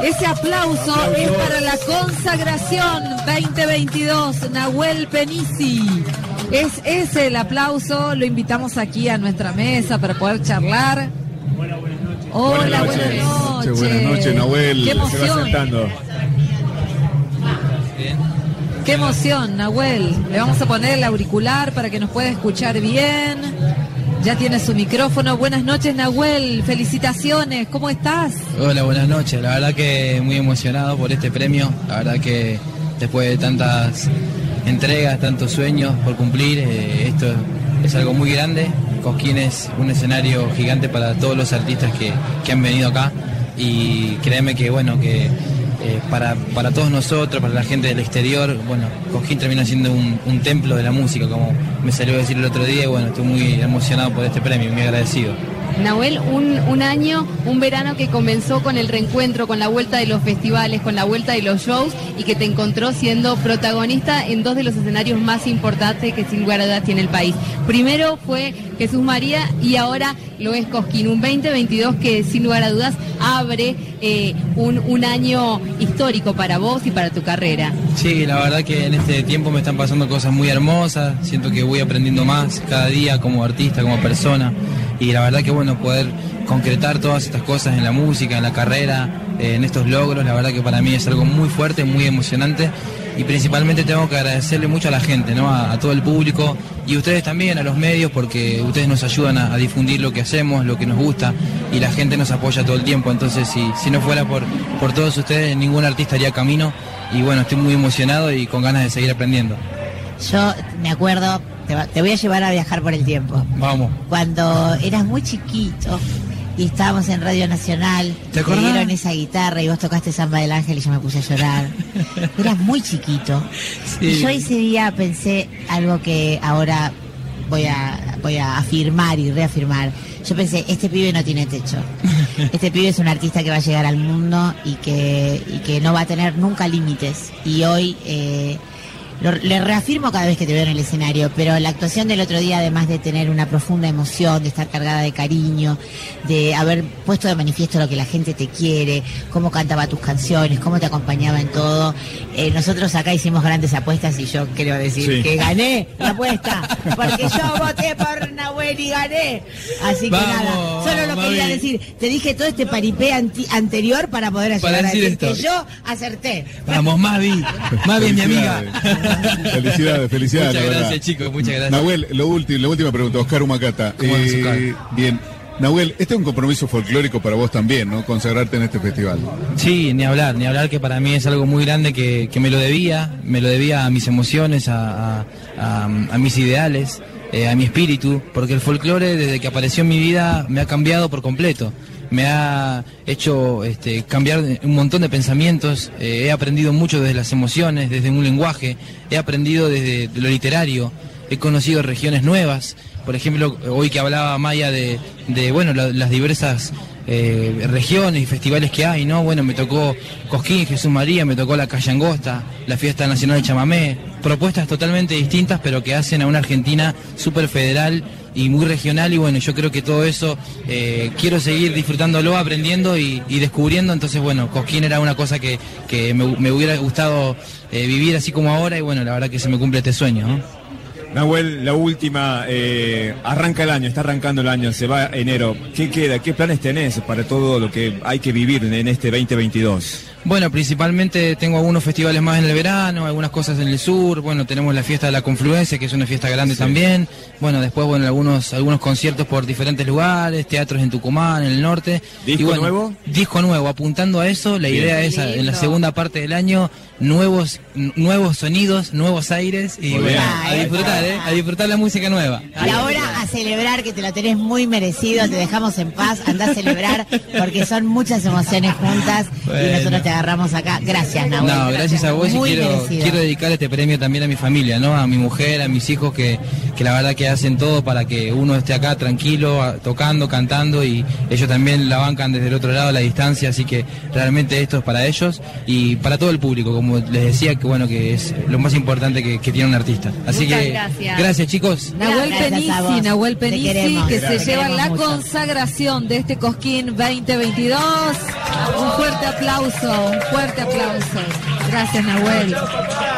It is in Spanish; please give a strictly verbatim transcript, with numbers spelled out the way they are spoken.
Ese aplauso es para la consagración veinte veintidós, Nahuel Penisi. Es ese el aplauso, lo invitamos aquí a nuestra mesa para poder charlar. Hola, buenas noches. Hola, buenas noches. Buenas noches, buenas noches Nahuel. Qué emoción. Se va sentando. Qué emoción, Nahuel. Le vamos a poner el auricular para que nos pueda escuchar bien. Ya tiene su micrófono. Buenas noches, Nahuel. Felicitaciones. ¿Cómo estás? Hola, buenas noches. La verdad que muy emocionado por este premio. La verdad que después de tantas entregas, tantos sueños por cumplir, eh, esto es algo muy grande. Cosquín es un escenario gigante para todos los artistas que, que han venido acá. Y créeme que, bueno, que eh, para, para todos nosotros, para la gente del exterior, bueno, Cosquín termina siendo un, un templo de la música, como me salió a decir el otro día, y bueno, estoy muy emocionado por este premio, muy agradecido. Nahuel, un, un año, un verano que comenzó con el reencuentro, con la vuelta de los festivales, con la vuelta de los shows, y que te encontró siendo protagonista en dos de los escenarios más importantes que sin lugar a dudas tiene el país. Primero fue Jesús María y ahora lo es Cosquín, un veinte veintidós que sin lugar a dudas abre eh, un, un año histórico para vos y para tu carrera. Sí, la verdad que en este tiempo me están pasando cosas muy hermosas, siento que voy aprendiendo más cada día como artista, como persona, y la verdad que bueno, poder concretar todas estas cosas en la música, en la carrera, eh, en estos logros, la verdad que para mí es algo muy fuerte, muy emocionante, y principalmente tengo que agradecerle mucho a la gente, ¿no? a, a todo el público, y ustedes también, a los medios, porque ustedes nos ayudan a, a difundir lo que hacemos, lo que nos gusta, y la gente nos apoya todo el tiempo. Entonces si, si no fuera por, por todos ustedes, ningún artista haría camino, y bueno, estoy muy emocionado y con ganas de seguir aprendiendo. Yo me acuerdo, te, va, te voy a llevar a viajar por el tiempo. Vamos. Cuando eras muy chiquito y estábamos en Radio Nacional, ¿te acordás? Te dieron esa guitarra y vos tocaste Samba del Ángel y yo me puse a llorar. Eras muy chiquito. Sí. Y yo ese día pensé algo que ahora voy a, voy a afirmar y reafirmar. Yo pensé, este pibe no tiene techo. Este pibe es un artista que va a llegar al mundo y que, y que no va a tener nunca límites. Y hoy... Eh, Lo, le reafirmo cada vez que te veo en el escenario, pero la actuación del otro día, además de tener una profunda emoción, de estar cargada de cariño, de haber puesto de manifiesto lo que la gente te quiere, cómo cantaba tus canciones, cómo te acompañaba en todo, eh, nosotros acá hicimos grandes apuestas y yo quiero decir sí. que gané la apuesta, porque yo voté por Nahuel y gané. Así que Vamos, nada, solo lo quería mami. decir. Te dije todo este paripé anti anterior para poder ayudar para decir a decir esto. que yo acerté. Vamos, Mavi, Mavi es mi amiga. Felicidades, felicidades. Muchas gracias, chicos, muchas gracias. Nahuel, lo último, la última pregunta, Oscar Humacata. Eh, bien, Nahuel, este es un compromiso folclórico para vos también, ¿no? Consagrarte en este festival. Sí, ni hablar, ni hablar que para mí es algo muy grande que, que me lo debía, me lo debía a mis emociones, a, a, a, a mis ideales, eh, a mi espíritu, porque el folclore desde que apareció en mi vida me ha cambiado por completo. Me ha hecho este, cambiar un montón de pensamientos, eh, he aprendido mucho desde las emociones, desde un lenguaje, he aprendido desde lo literario, he conocido regiones nuevas, por ejemplo, hoy que hablaba Maya de, de bueno, la, las diversas eh, regiones y festivales que hay, ¿no? Bueno, me tocó Cosquín, Jesús María, me tocó la Calle Angosta, la Fiesta Nacional de Chamamé, propuestas totalmente distintas, pero que hacen a una Argentina súper federal y muy regional, y bueno, yo creo que todo eso eh, quiero seguir disfrutándolo, aprendiendo y, y descubriendo. Entonces bueno, Cosquín era una cosa que, que me, me hubiera gustado eh, vivir así como ahora, y bueno, la verdad que se me cumple este sueño, ¿no? Nahuel, la última, eh, arranca el año, está arrancando el año, se va enero. ¿Qué queda? ¿Qué planes tenés para todo lo que hay que vivir en este veinte veintidós? Bueno, principalmente tengo algunos festivales más en el verano, algunas cosas en el sur. Bueno, tenemos la fiesta de la Confluencia, que es una fiesta grande sí. también. Bueno, después, bueno, algunos algunos conciertos por diferentes lugares, teatros en Tucumán, en el norte. ¿Disco y bueno, nuevo? Disco nuevo, apuntando a eso. La Bien. idea es, a, en la segunda parte del año, nuevos nuevos sonidos, nuevos aires. Y bueno, a disfrutar, ¿eh? A disfrutar la música nueva. Y ahora a celebrar, que te lo tenés muy merecido, te dejamos en paz, andá a celebrar, porque son muchas emociones juntas, bueno. y nosotros te agarramos acá. Gracias, Nahuel. No, gracias a vos, muy y quiero, merecido. quiero dedicar este premio también a mi familia, ¿no? A mi mujer, a mis hijos, que, que la verdad que hacen todo para que uno esté acá tranquilo, a, tocando, cantando, y ellos también la bancan desde el otro lado a la distancia, así que realmente esto es para ellos y para todo el público, como les decía, que bueno, que es lo más importante que, que tiene un artista. Así Muchas que gracias. Gracias. Gracias, chicos. Nahuel Gracias a Penisi, vos. Nahuel Te Penisi, queremos. que Te se lleva queremos la mucho. consagración de este Cosquín veinte veintidós. Un fuerte aplauso, un fuerte aplauso. Gracias, Nahuel.